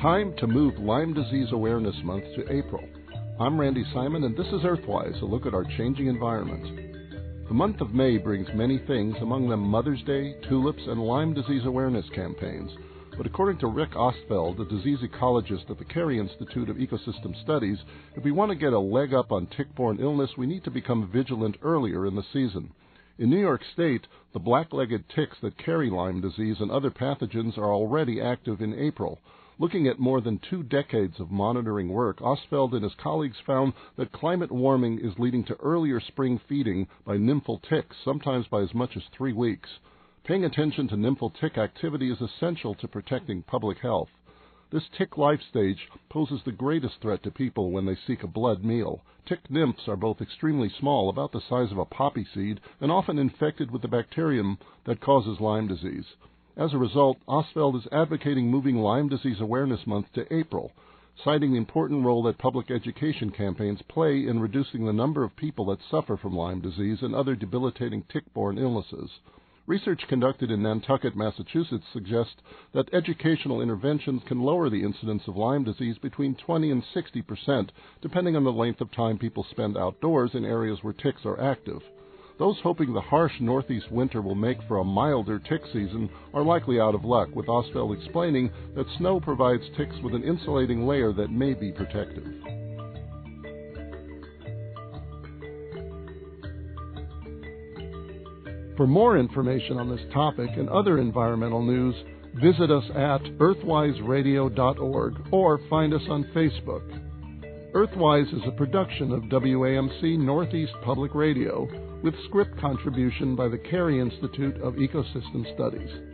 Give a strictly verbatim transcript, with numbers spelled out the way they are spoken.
Time to move Lyme Disease Awareness Month to April. I'm Randy Simon, and this is Earthwise, a look at our changing environment. The month of May brings many things, among them Mother's Day, tulips, and Lyme disease awareness campaigns. But according to Rick Ostfeld, a disease ecologist at the Carey Institute of Ecosystem Studies, if we want to get a leg up on tick-borne illness, we need to become vigilant earlier in the season. In New York State, the black-legged ticks that carry Lyme disease and other pathogens are already active in April. Looking at more than two decades of monitoring work, Ostfeld and his colleagues found that climate warming is leading to earlier spring feeding by nymphal ticks, sometimes by as much as three weeks. Paying attention to nymphal tick activity is essential to protecting public health. This tick life stage poses the greatest threat to people when they seek a blood meal. Tick nymphs are both extremely small, about the size of a poppy seed, and often infected with the bacterium that causes Lyme disease. As a result, Ostfeld is advocating moving Lyme Disease Awareness Month to April, citing the important role that public education campaigns play in reducing the number of people that suffer from Lyme disease and other debilitating tick-borne illnesses. Research conducted in Nantucket, Massachusetts, suggests that educational interventions can lower the incidence of Lyme disease between twenty and sixty percent, depending on the length of time people spend outdoors in areas where ticks are active. Those hoping the harsh northeast winter will make for a milder tick season are likely out of luck, with Ostfeld explaining that snow provides ticks with an insulating layer that may be protective. For more information on this topic and other environmental news, visit us at earthwise radio dot org or find us on Facebook. Earthwise is a production of W A M C Northeast Public Radio, with script contribution by the Carey Institute of Ecosystem Studies.